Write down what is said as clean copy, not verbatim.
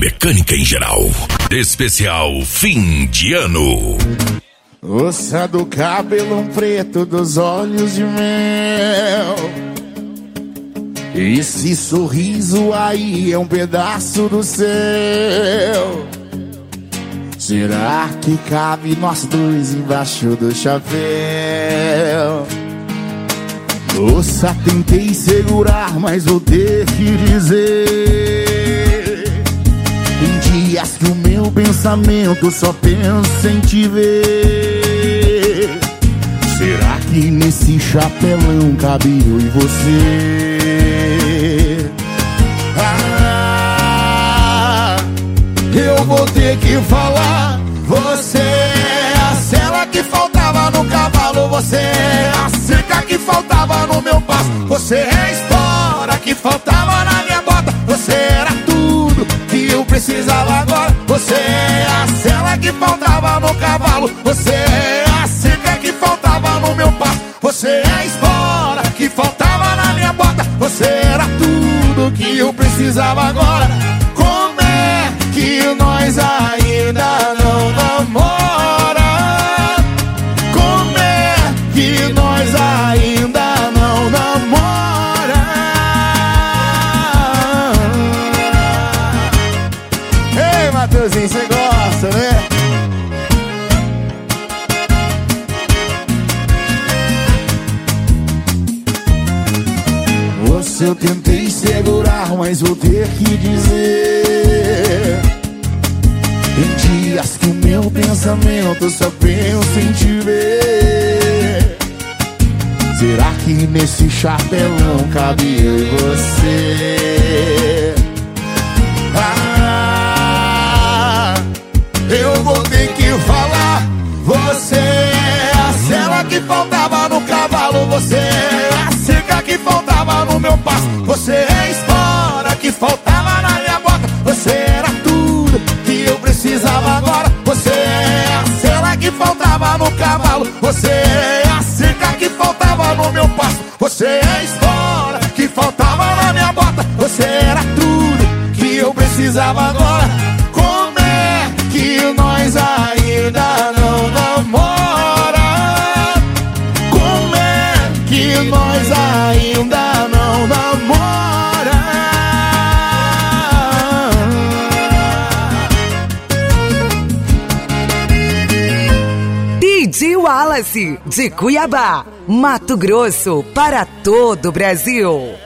mecânica em geral. Especial fim de ano. Moça do cabelo preto, dos olhos de mel. Esse sorriso aí é um pedaço do céu. Será que cabe nós dois embaixo do chapéu? Moça, tentei segurar, mas vou ter que dizer: tem dias que o meu pensamento só pensa em te ver. Será que nesse chapelão cabe eu e você? Eu vou ter que falar. Você é a sela que faltava no cavalo. Você é a cerca que faltava no meu passo. Você é a espora que faltava na minha bota. Você era tudo que eu precisava agora. Você é a sela que faltava no cavalo. Você é a cerca que faltava no meu passo. Você é a espora que faltava na minha bota. Você era tudo que eu precisava agora. Como é que nós ainda não namora? Como é que nós ainda não namora? Ei, Matheusinho, você gosta, né? Você eu tentei segurar, mas vou ter que dizer: tem dias que o meu pensamento só pensa em te ver. Será que nesse chapelão cabe eu e você? Eu vou ter que falar. Você é a sela que faltava no cavalo. Você é a cerca que faltava no meu passo. Você é a espora que faltava na minha bota. Você era tudo que eu precisava agora. Você é a sela que faltava no cavalo. Você é a cerca que faltava no meu passo. Você é a espora que faltava na minha bota. Você era tudo que eu precisava agora. Como é que nós ainda não namora? Como é que nós ainda não namora? DJ Wallace, de Cuiabá, Mato Grosso, para todo o Brasil.